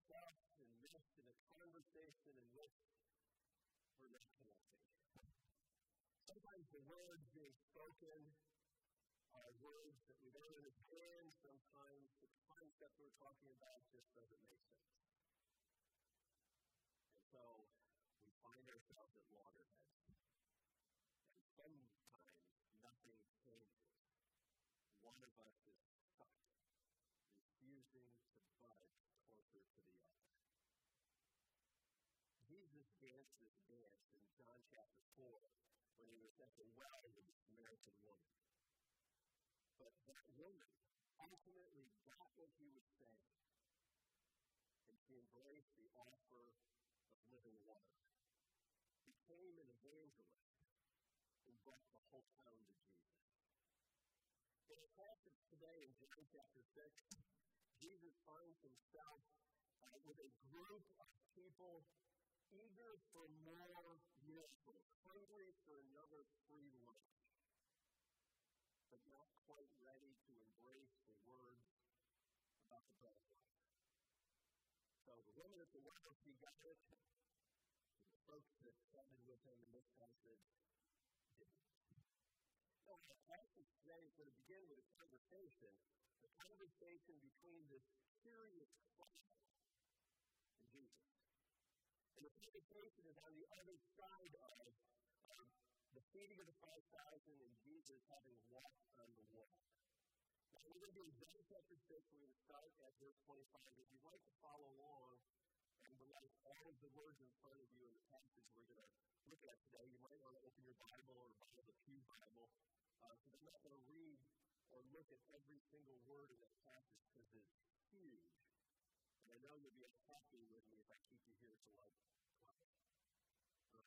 trust and missed in a conversation in which we're not connecting. Sometimes the words being spoken are words that we don't understand. Sometimes the concept we're talking about just doesn't make sense. And so we find ourselves at loggerheads. And sometimes nothing changes. One of us is stuck, refusing to budge closer to the other. Jesus danced this dance in John chapter 4 when he was at the well with the Samaritan woman. But that woman ultimately got what he was saying, and she embraced the offer of living water, became an evangelist, and brought the whole town to Jesus. In the passage today in John chapter 6, Jesus finds himself with a group of people eager for more miracles, hungry for another free lunch, but not quite ready to embrace the words about the bread of life. So the woman at the well, she got it, and the folks that started with him in this passage didn't. So the passage today is going to begin with a conversation between this curious crowd and Jesus. And the conversation is on the other side of the feeding of the 5,000 and Jesus having walked on the water. Now, we're going to be in John chapter 6. We're going to start at verse 25. If you'd like to follow along and would like all of the words in front of you in the passage we're going to look at today, you might want to open your Bible or buy the Pew Bible. Because I'm not going to read or look at every single word in that passage because it's huge. And I know you'll be happy with me if I keep you here till like 12.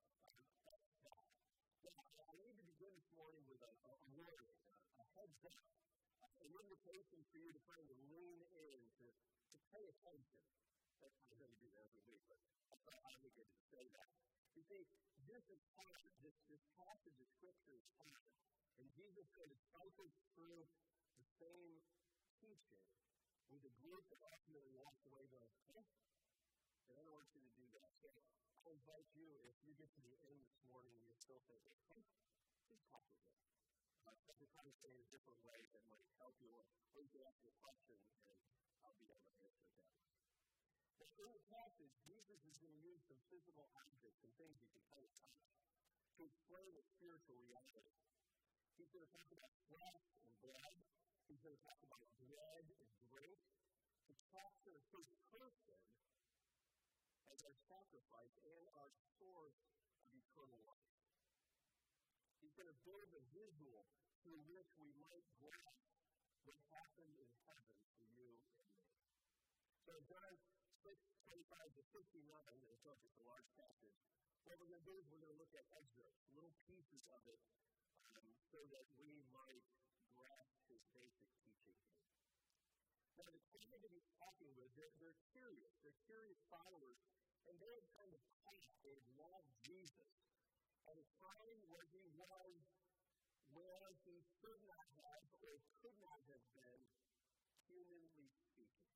I need to begin this morning with a warning, a heads up, an invitation for you to kind of lean in, to pay attention. I'm going to do that every week, but I thought I would get to say that. You see, this is hard. This passage of Scripture is hard. And Jesus kind of cycles through the same teaching with a group that ultimately walks away going, hey, and I don't want you to do that. So I invite you, if you get to the end this morning and you're still thinking, hey, please talk with me. I can kind of say it a different way that might help you, or you can ask me a question and I'll be able to answer it that way. But in the passage, Jesus is going to use some physical objects and things you can kind of touch to explain a spiritual reality. He's going to talk about flesh and blood. He's going to talk about bread and drink to capture his person as our sacrifice and our source of eternal life. He's going to build a visual through which we might grasp what happened in heaven for you and me. So John 6:25-59, and of course it's a large passage, what we're going to do is we're going to look at excerpts, little pieces of it, so that we might grasp his basic teaching here. Now, the people that he's talking with, they're curious followers, and they're kind of caught, they love Jesus at a time where he was where he could not have or could not have been, humanly speaking.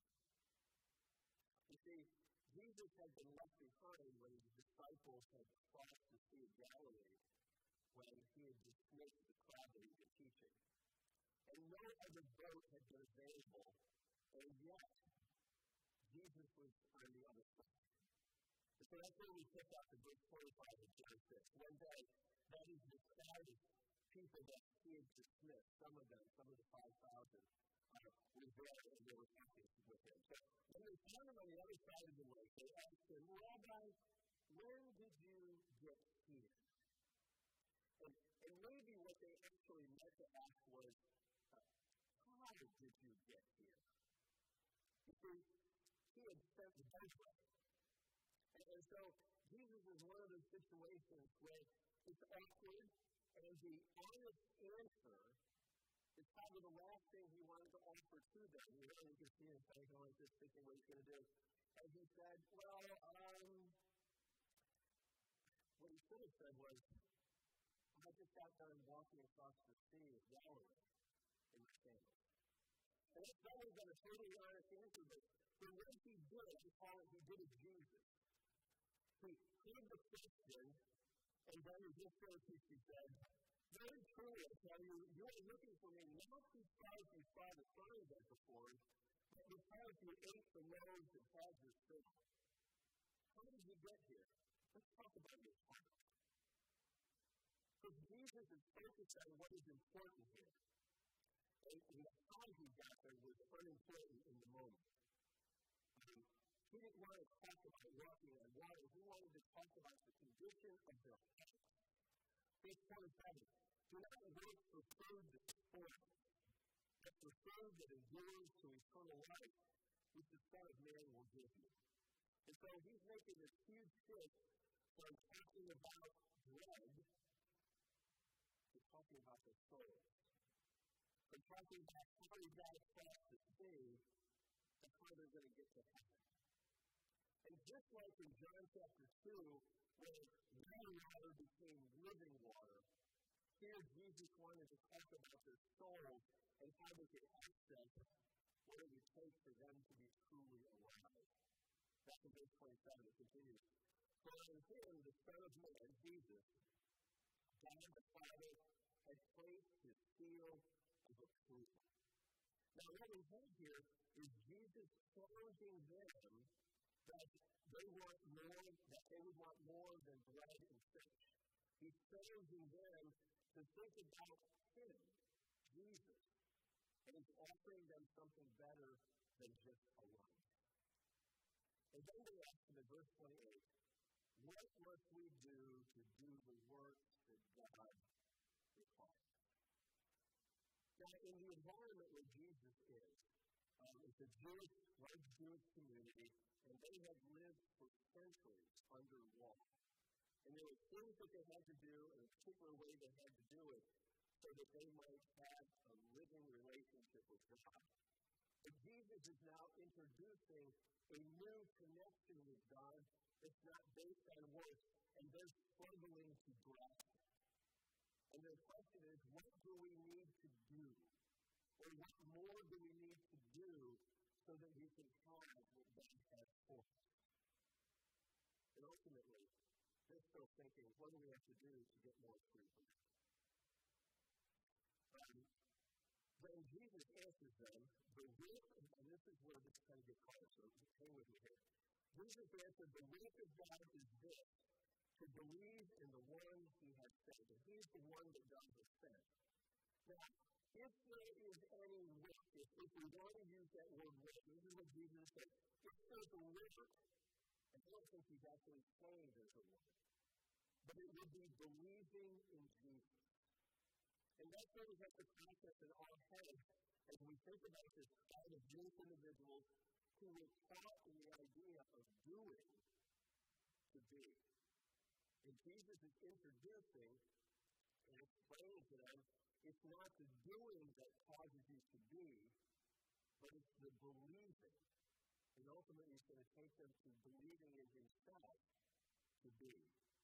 You see, Jesus had been left behind when his disciples had crossed the Sea of Galilee, when he had dismissed the crowd that he was teaching. And no other boat had been available, and yet Jesus was on the other side. And so that's where we pick up in verse 25 of John 6. One day, that is the crowd of people that he had dismissed, some of the 5,000, were there and they were talking with him. So when they found him on the other side of the lake, they asked him, Rabbi, when did you get here? And maybe what they actually meant to ask was, how did you get here? You see, he had sent the boat away. And so Jesus is one of those situations where it's awkward, and the honest answer is probably the last thing he wanted to offer to them. You know, you can see him kind of going like this, thinking what he's going to do. And he said, what he should have said was, I just got done walking across the Sea of Galilee in my sandals. And that's probably been a totally honest answer, but what he did He heard the question, and then in verse 26 he said, very truly, I tell you, you are looking for me not because you saw the signs I performed, but because you ate the loaves and had your fill. How did you get here? Let's talk about your heart. Because Jesus is focused on what is important here. And how he got there was unimportant in the moment. He didn't want to talk about walking on water. He wanted to talk about the condition of their heart. Verse 27, do not work for food that spoils, but for food that endures to eternal life, which the Son of Man will give you. And so he's making this huge shift from talking about bread to talking about their soul. From talking about how you got across the sea and how they're going to get to heaven. And just like in John chapter 2, where living water became living water, here Jesus wanted to talk about their souls and how they could access what it would take for them to be truly alive. That's in verse 27, it continues. For in him, the Son of Man, Jesus, God the Father, has placed his seal of approval. Now, what we have here is Jesus challenging them that they want more, that they would want more than bread and fish. He's challenging them to think about him, Jesus, and he's offering them something better than just a lunch. And then they ask him in verse 28, what must we do to do the works that God requires? Now, in the environment where Jesus is, it's a large Jewish community, and they had lived for centuries under law. And there were things that they had to do in a particular way they had to do it so that they might have a living relationship with God. But Jesus is now introducing a new connection with God that's not based on works, and they're struggling to grasp it. And their question is, what do we need to do? Or what more do we need to do so that we can have what God has for us? And ultimately, they're still thinking, what do we have to do to get more freedom? When Jesus answers them, the will, and this is where this kind of gets hard, so hang with me here. Jesus answered, the will of God is this, to believe in the one he has sent. And he is the one that God has sent. Now, if there is any work, if we want to use that word work, this is what Jesus said. If there's a work, I don't think he's actually saying there's a work, but it would be believing in Jesus. And that sort of has the concept in our head as we think about this kind of Jewish individuals who were taught in the idea of doing to be. And Jesus is introducing and explaining to them, it's not the doing that causes you to be, but it's the believing. And ultimately, it's going to take them to believing in himself to be.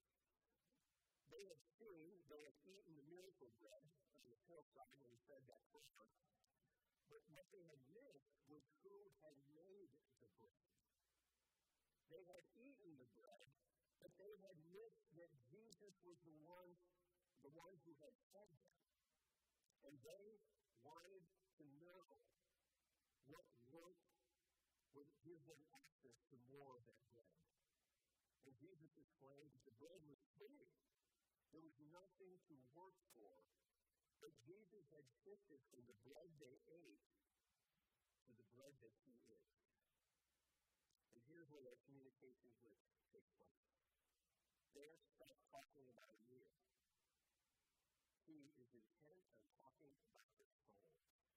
They had seen, they had eaten the miracle bread on the hillside when he said that prayer. But what they had missed was who had made the bread. They had eaten the bread, but they had missed that Jesus was the one who had fed them. And they wanted to know what work would give them access to more of that bread. And Jesus explained that the bread was free. There was nothing to work for. But Jesus had shifted from the bread they ate to the bread that he is. And here's where their communication would take place. They start talking about a meal. He is intent on talking about their soul.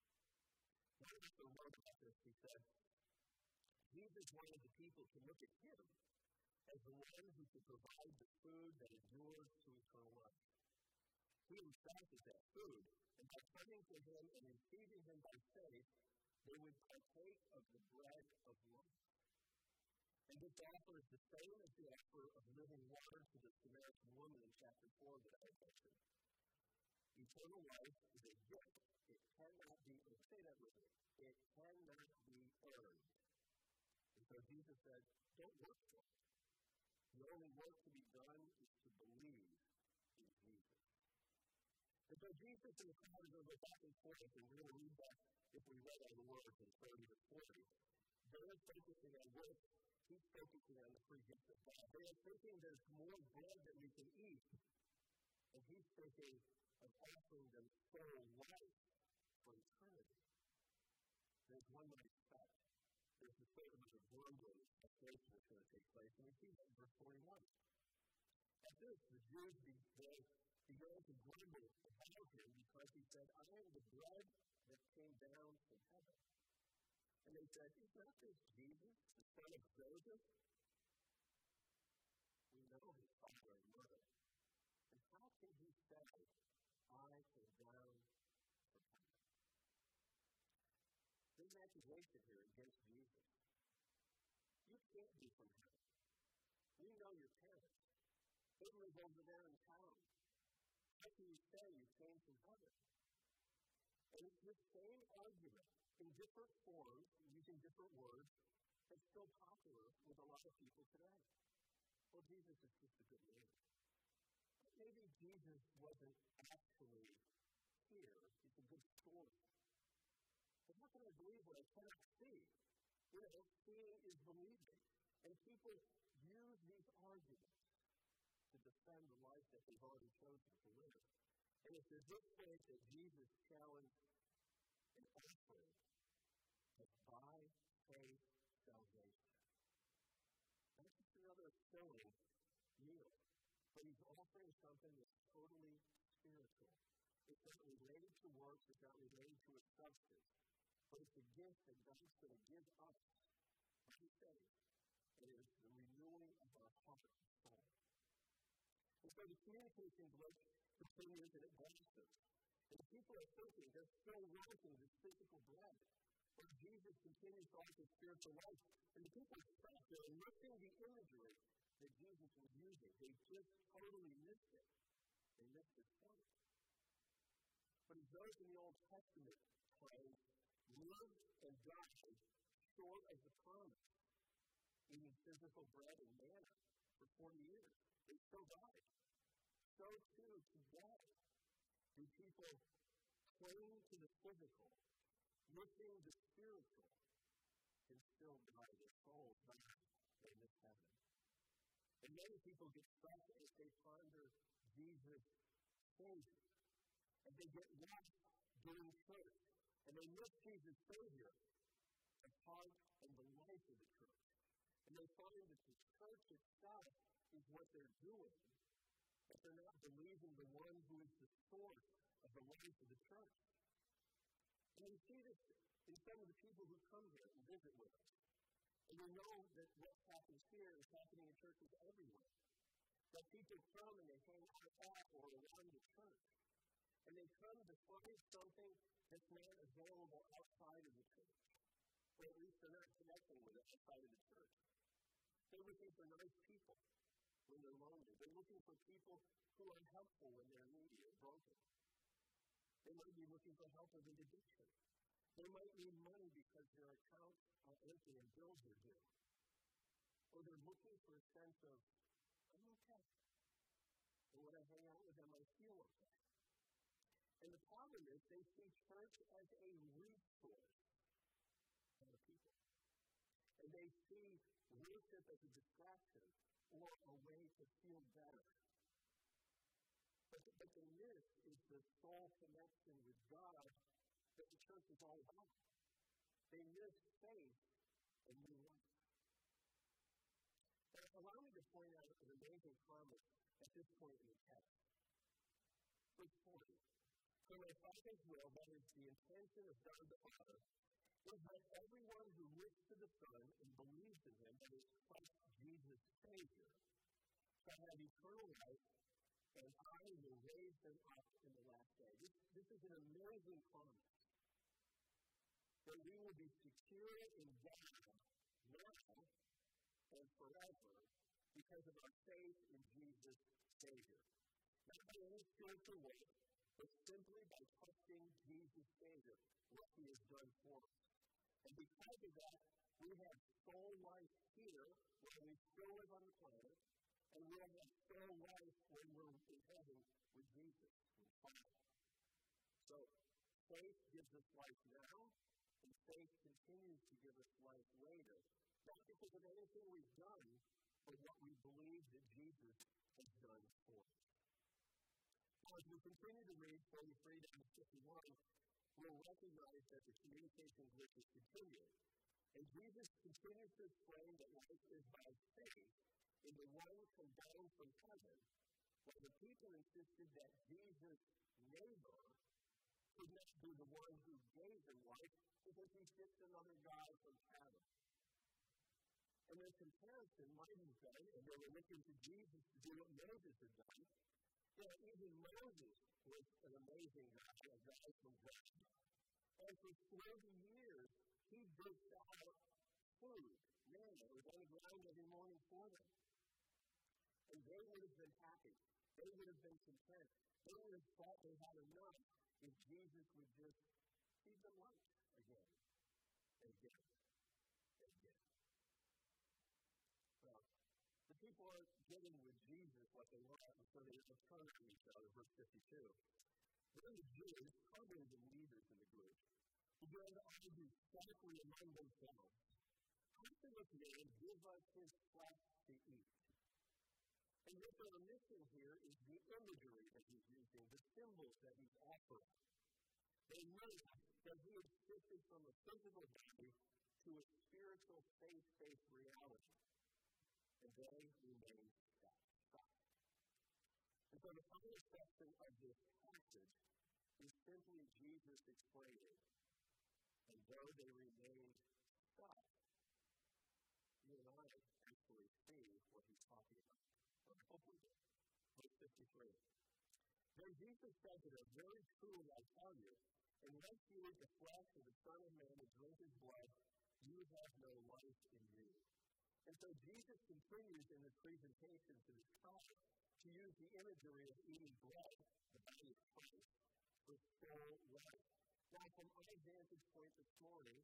One of the wrote about this, he said, Jesus wanted the people to look at him as the one who could provide the food that endures to eternal life. He himself is that food, and by coming to him and receiving him by faith, they would partake of the bread of life. And this offer is the same as the offer of living water to the Samaritan woman in chapter 4 that I mentioned. Eternal life is a gift. It cannot be, say that with me, it cannot be earned. And so Jesus said, don't work for it. The only work to be done is to believe in Jesus. And so Jesus and the crowd are going to go back and forth, and we're going to read that if we read all the words in 30 to 40. They're focusing on work. He's focusing on the free gift of God. They are thinking there's more bread that we can eat, and he's thinking of offering them soul life for eternity. There's one might expect. There's a certain amount of grumbling and frustration that's going to take place, and we see that in verse 41. At this, the Jews began to grumble about him because he said, I am the bread that came down from heaven. And they said, is not this Jesus, the son of Joseph? We know his father and mother. And how can he say, I came down from heaven? There's an accusation here against Jesus. You can't be from heaven. We know your parents. They live over there in town. How can you say you came from heaven? And it's the same argument in different forms, using different words, that's still popular with a lot of people today. Well, Jesus is just a good man. Maybe Jesus wasn't actually here. It's a good story. But how can I believe what I cannot see? You know, seeing is believing. And people use these arguments to defend the life that they've already chosen to live. And it's at this point that Jesus challenged an offering of by faith salvation. That's just another filling meal. But he's offering something that's totally spiritual. It's not related to works, it's not related to a substance. But it's a gift that God's going to give us by faith. And it is the renewing of our heart and soul. And so the communication break continues and it blossoms. And the people are thinking they're still wanting this physical bread. But Jesus continues to offer spiritual life. And the people are stuck. They're missing the imagery that Jesus was using. They just totally missed it. They missed his point. But as those in the Old Testament times lived and died short of the promise, eating physical bread and manna for 40 years, they still died. So too today, do people cling to the physical, missing the spiritual, and still die. Their souls die in this heaven. And many people get stuck as they ponder Jesus' Savior. And they get lost during church. And they miss Jesus' Savior, the heart and the life of the church. And they find that the church itself is what they're doing, but they're not believing the one who is the source of the life of the church. And we see this in some of the people who come here and visit with us. And we know that what happens here is happening in churches everywhere. That people come and they hang out at or around the church. And they come to find something that's not available outside of the church. Or at least they're not connecting with it outside of the church. They're looking for nice people when they're lonely. They're looking for people who are helpful when they're needy or broken. They might be looking for help with addiction. They might need money because their accounts are empty and bills are due. Or they're looking for a sense of, I'm okay. And when I hang out with them, I feel okay. And the problem is they see church as a resource for the people. And they see worship as a distraction or a way to feel better. But the miss is the soul connection with God that the church is all about. They miss faith and new life. Now, allow me to point out an amazing promise at this point in the text. Verse 40. For my Father's will, that is the intention of God the Father, is that everyone who looks to the Son and believes in him, that is Christ Jesus Savior, shall have eternal life, and I will raise them up in the last day. This is an amazing promise. That we will be secure in God now and forever because of our faith in Jesus Savior. Not by any spiritual way, but simply by trusting Jesus Savior, what he has done for us. And because of that, we have soul life here, where we still live on the planet, and we'll have full life when we're in heaven with Jesus, with Father. So, faith gives us life now, and faith continues to give us life later. Not because of anything we've done, but what we believe that Jesus has done for us. Now, as we continue to read 43 down to 51, we'll recognize that the communication glitch is continuing. And Jesus continues to explain that life is by faith in the one come down from heaven, while the people insisted that Jesus' neighbor could not be the one who gave them life because he's just another guy from heaven. And their comparison might have been, and they were looking to Jesus to do what Moses had done. Even Moses was an amazing guy, a guy from God. And for 40 years, he dished out food, manna, that was on the ground every morning for them. And they would have been happy. They would have been content. They would have thought they had enough if Jesus would just feed them lunch again, and again, and again. Well, the people are getting with Jesus what they want, and so they just turn on each other, verse 52. Then the Jews, probably the leaders in the group, began to argue starkly among themselves. How can this man give us his flesh to eat? And what they're missing here is the imagery that he's using, the symbols that he's offering. They know that he has shifted from a physical body to a spiritual faith-based reality. And they remain stuck. And so the final section of this passage is simply Jesus explaining, and though they remain stuck, you and I actually see what he's talking about. Verse 53. Then Jesus said to them, very truly I tell you, unless you eat the flesh of the Son of Man and drink his blood, you have no life in you. And so Jesus continues in his presentation to this crowd to use the imagery of eating blood, the body of Christ, for soul life. Now, from our vantage point this morning,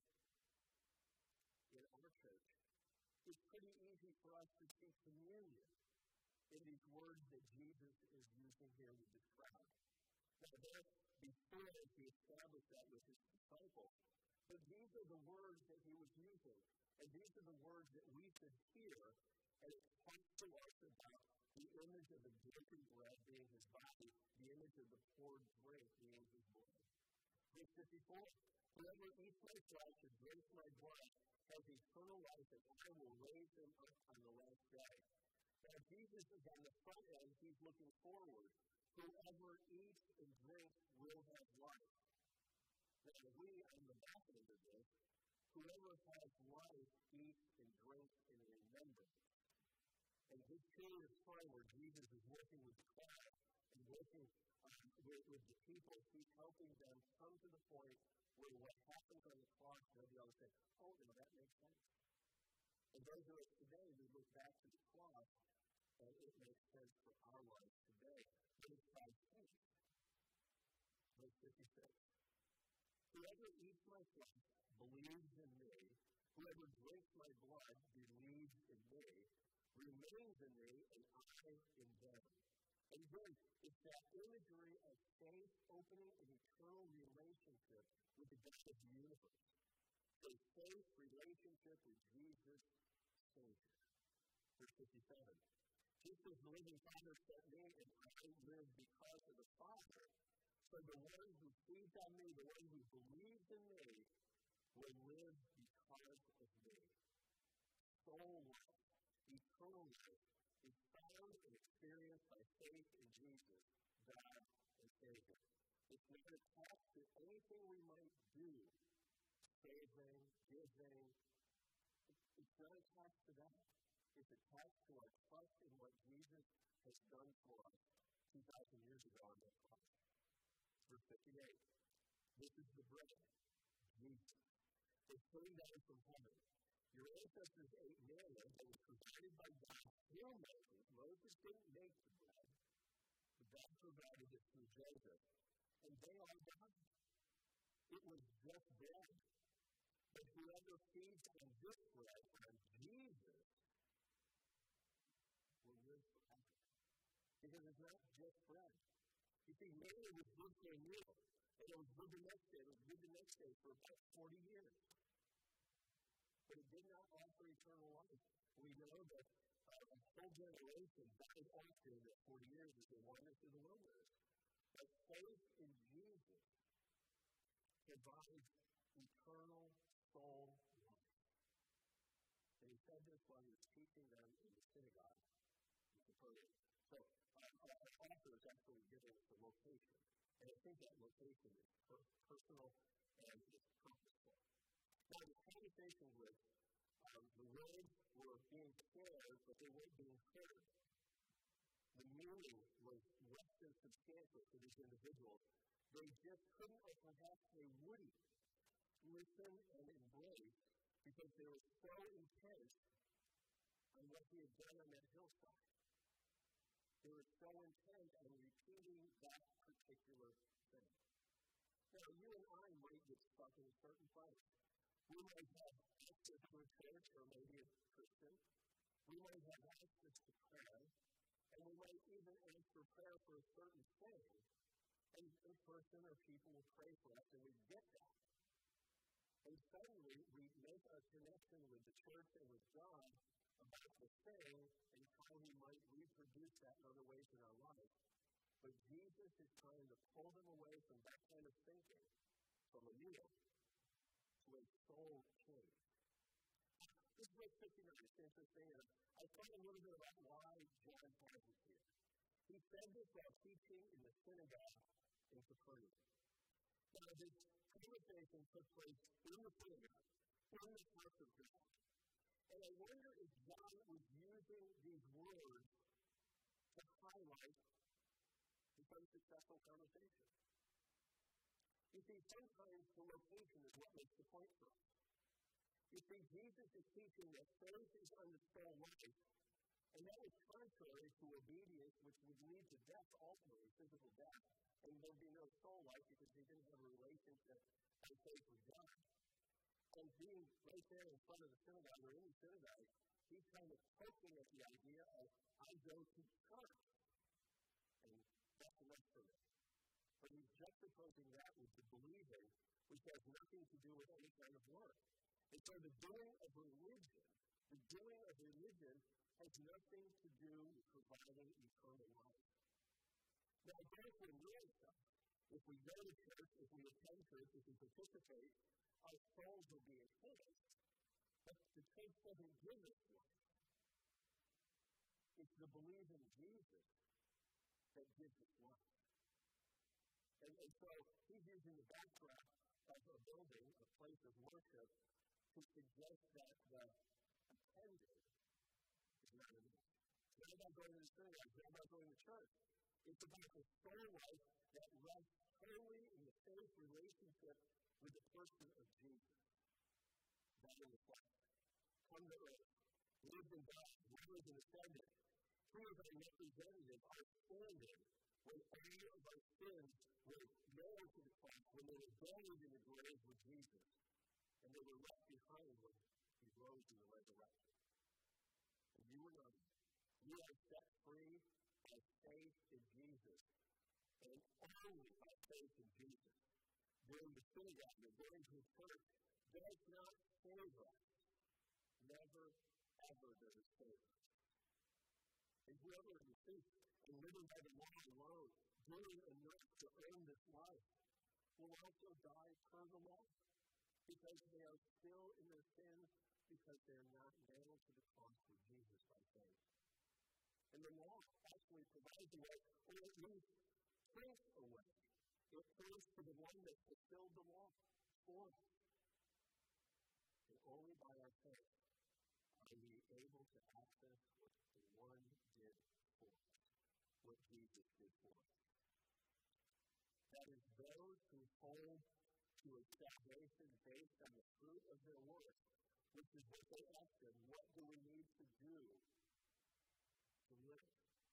in our church, it's pretty easy for us to see communion in these words that Jesus is using here with this crowd. Now, before he established that with his disciples, but these are the words that he was using, and these are the words that we should hear, and it talks to us about the image of the broken bread being his body, the image of the poured drink being his blood. Verse 54, whoever eats my flesh and drinks my blood has eternal life, and I will raise him up on the last day. Now, Jesus is on the front end, he's looking forward. Whoever eats and drinks will have life. Now, we on the back end of this, whoever has life eats and drinks in remembrance. And this period of time where Jesus is working with the crowd and working with the people, he's helping them come to the point where what happens on the cross, they'll be able to say, oh, no, that makes sense. And those of us today, we look back to the cross, and it makes sense for our lives today. But it's by faith. Verse 56. Whoever eats my flesh believes in me. Whoever drinks my blood believes in me, remains in me, and I in them. And then it's that imagery of faith opening an eternal relationship with the God of the universe. A faith relationship with Jesus, Savior. Verse 57. Just as the living Father sent me, and I live because of the Father, so the one who feeds on me, the one who believes in me, will live because of me. Soul life, eternal life, is found and experienced by faith in Jesus, God and Savior. It's not attached to anything we might do, saving, giving. It's not attached to that. It's attached to our trust in what Jesus has done for us 2,000 years ago on the cross. Verse 58. This is the bread, Jesus. It came down from heaven. Your ancestors ate manna that was provided by God through Moses. Moses didn't make the bread, but God provided it through Joseph. And they all died. It was just bread. But whoever feeds on this bread, on Jesus, will live forever. not just bread. You see, manna was good for a meal, and it was good the next day. It was good the next day for about 40 years. But it did not offer eternal life. We know that a whole generation died off during that 40 years as they wandered through the wilderness. But faith in Jesus provides eternal soul life. And he said this while he was teaching them in the synagogue in Capernaum. So, our author is actually giving us the location. And I think that location is personal and it's purposeful. Now, the conversation was the words were being shared, but they weren't being heard. The meaning was less than substantial for these individuals. They just couldn't, or perhaps they wouldn't, listen and embrace because they were so intent on what he had done on that hillside. They were so intent on repeating that particular thing. Now, you and I might get stuck in a certain place. We might have access to a church or maybe a Christian. We might have access to prayer. And we might even ask for prayer for a certain thing. And a person or people will pray for us and we get that. And suddenly we make our connection with the church and with God about the thing and how he might reproduce that in other ways in our life. But Jesus is trying to pull them away from that kind of thinking, from a meal, to a soul change. This is what's interesting, and I thought a little bit about why John has it here. He said this while teaching in the synagogue in Capernaum. Now, this conversation took place in the synagogue, in the house of God. And I wonder if John was using these words to highlight this unsuccessful conversation. You see, sometimes the location is what makes the point for us. You see, Jesus is teaching that faith is unto soul life, and that is contrary to obedience, which would lead to death, ultimately, physical death. And there would be no soul life because he didn't have a relationship and faith with God. And being right there in front of the synagogue, or in the synagogue, he's kind of poking at the idea of, I go to church. And that's enough for me. But he's juxtaposing that with the believing, which has nothing to do with any kind of work. And so the doing of religion has nothing to do with providing eternal life. Now, both in real stuff, if we go to church, if we attend church, if we participate, our souls will be enhanced. But the church doesn't give us life. It's the belief in Jesus that gives us life. And so he's using the backdrop of a building, a place of worship, to suggest that the attending is not enough. It's not about going to the synagogue. It's not about going to church. It's about the soul life that rests totally in the faith relationship with the person of Jesus. That in the flesh. Come to earth. Lived in God. Rose and ascended. Who is our representative, our standard, when all of our sins were nailed to the cross, when they were buried in the grave with Jesus, and they were left behind when he rose in the resurrection. And you and I, we are set free by faith in Jesus, and only by faith in Jesus. During the synagogue and during his church, does not save us. Never, ever does it save us. And whoever insists on living by the law alone, doing enough to earn this life, will also die per the law, because they are still in their sins, because they are not nailed to the cross with Jesus by faith. And the law actually provides a way, or at least points a way. It points to the one that fulfilled the law for us. And only by our faith are we able to access what the one did for us, what Jesus did for us. That is, those who hold to a salvation based on the fruit of their works, which is what they ask them, what do we need to do to live?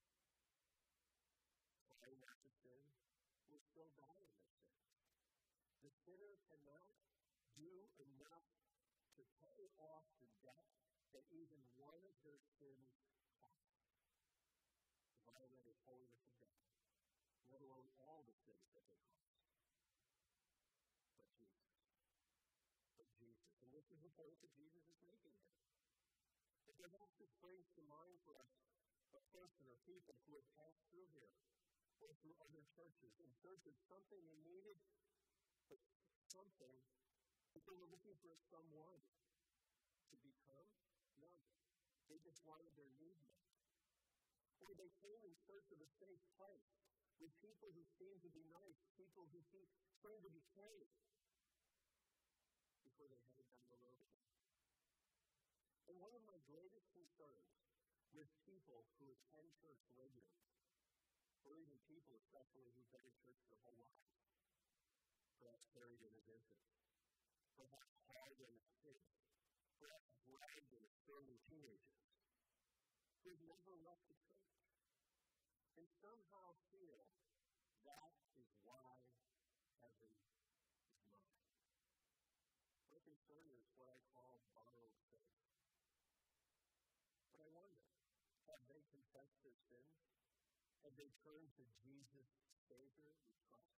Trying not to sin, will still die in their sin. The sinner cannot do enough to pay off the debt that even one of their sins cost. The violated holiness of God, let alone all the sins that they cause. But Jesus. But Jesus. And this is the point that Jesus is making here. It doesn't just bring to mind for us a person or people who have passed through here or through other churches in search of something they needed, but something that they were looking for someone to become. No. They just wanted their need met. Or they came in search of a safe place with people who seem to be nice, people who seem to be kind, before they headed down the road again. And one of my greatest concerns with people who attend church regularly, or even people especially who've been in church their whole life, perhaps carried in as infants, perhaps hard in as kids, perhaps dragged in as early teenagers, who've never left the church, and somehow feel that is why heaven is mine. My concern is what I call borrowed faith. But I wonder, have they confessed their sins? Have they turned to Jesus, Savior, with trust?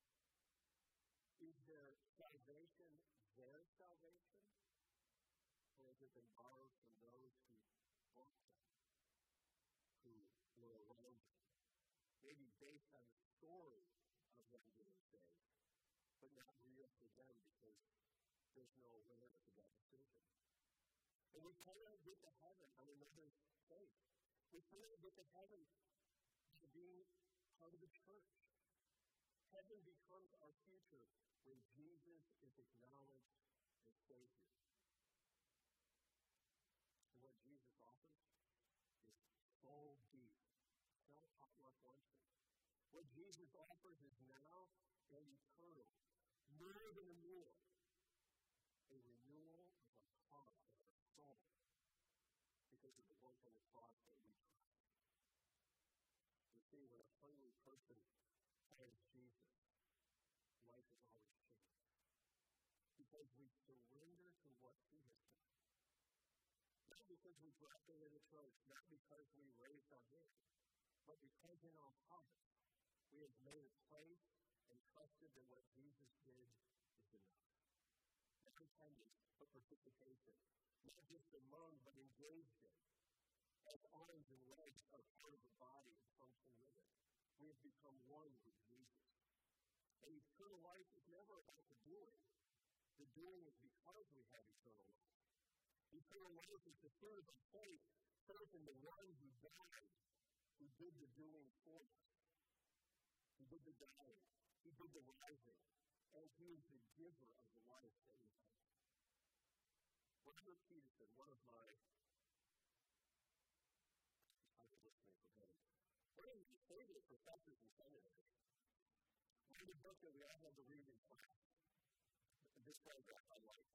Is their salvation their salvation? Or has it been borrowed from those who bought them, who were around them? Maybe based on the story of them being saved, but not real for them because there's no awareness of that decision. And we cannot get to heaven on another faith. We cannot get to heaven by being part of the church. Heaven becomes our future when Jesus is acknowledged as Savior. And what Jesus offers is so deep. It's not a potluck luncheon. What Jesus offers is now and eternal, more than a meal, a renewal of our heart and our soul because of the work on the cross that we trust. You see, when a hungry person finds Jesus, life is always changed. Because we surrender to what He has done. Not because we dropped into the church, not because we raised our hands, but because in our hearts we have made a place and trusted that what Jesus did is enough. Not attendance, but participation. Not just among, but engaged in. As arms and legs are part of the body and function with it, we have become one with Jesus. And eternal life is never about the doing. The doing is because we have eternal life. Eternal life is the fruit of faith, faith in the one who died, who did the doing for us. He did the dying, He did the rising, and He is the giver of the life that we have. Robert Peterson, one of my favorite professors in seminary, wrote a book that we all had to read in class. This paragraph I like.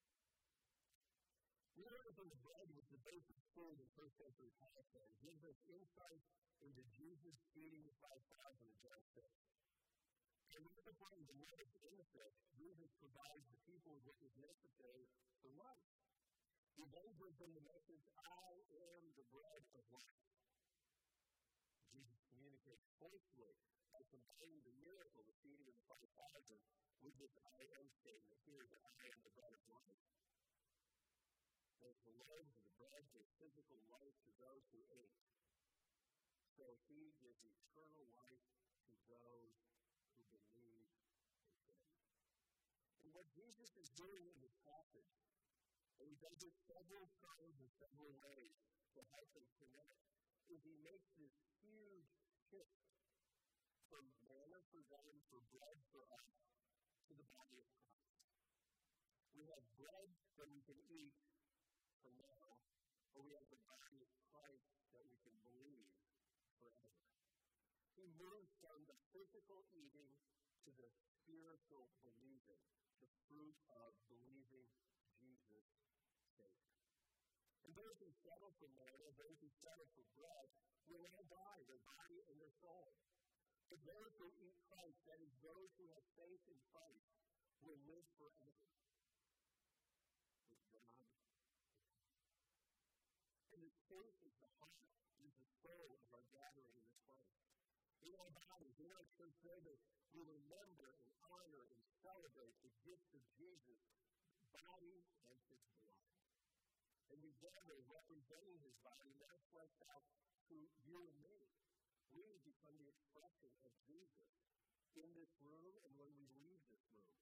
We learn from the bread was the basic food in first century Palestine, gives us insight into Jesus feeding the 5,000 in John 6. And multiplying the loaves in the fish, Jesus provides the people with what is necessary for life. He then gives them the message, I am the bread of life. Jesus communicates forcefully by combining the miracle, the feeding of the 5,000, with this I am statement here, that I am the bread of life. As the loaves of the bread gave physical life to those who ate, so He gives eternal life to those who believe in Him. And what Jesus is doing in this passage, and He does it several times in several ways to help us connect, is He makes this huge shift from manna for them, for bread for us, to the body of Christ. We have bread that we can eat for now, or we have the body of Christ that we can believe forever. He moves from the physical eating to the spiritual believing, the fruit of believing Jesus Savior. And those who settle for manna, those who settle for bread, will all die, their body and their soul. But those who eat Christ, that is, those who have faith in Christ, will live forever with God. And it's faith is the heart, is the soul of our gathering in this place. In our bodies, in our church service, we remember and honor and celebrate the gift of Jesus, body and his blood. And we gather representing his body, now fleshed out through you and me. We become the expression of Jesus in this room and when we leave this room.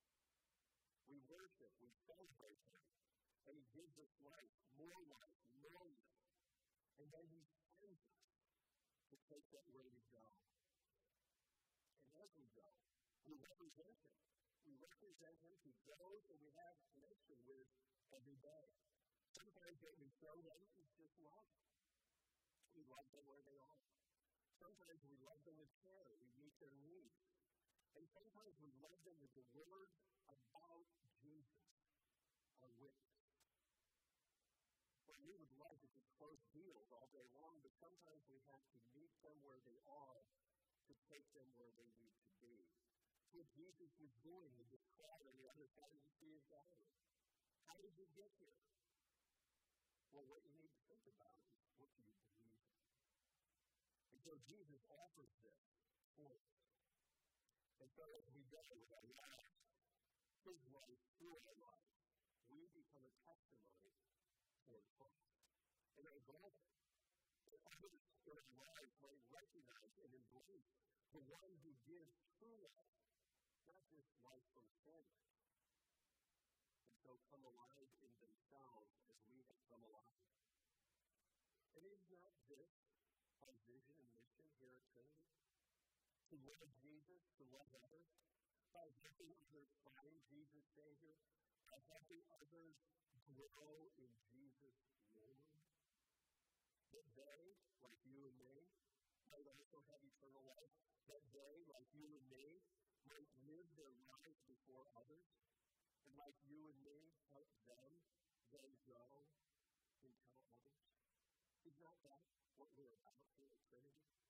We worship, we celebrate him, and he gives us life, more life, more life. And then he sends us to take that where we go. And as we go, we represent him. We represent him to those that we have connection with every day. Sometimes what we show them is just love. We love them where they are. Sometimes we love them with care. We meet their needs. And sometimes we love them with the word about Jesus, our witness. But we would love to just close deals all day long, but sometimes we have to meet them where they are to take them where they need to be. What Jesus was doing with this crowd on the other side of the Sea of Galilee. How did you get here? Well, what you need to think about is what do you believe in? And so Jesus offers this for us. And so as we go with our lives, his life through our lives, we become a testimony toward Christ. And our goal is others in our lives might recognize and embrace the one who gives true life, not just life from sin. And so come alive in themselves as we have come alive. And is not this our vision and mission here at Trinity? To love Jesus, to love others, by helping others find Jesus Savior, by helping others grow in Jesus' Lord. That they, like you and me, might also have eternal life. That they, like you and me, might live their lives before others. And like you and me, help them then go and tell others. Is not that what we're about here at Trinity?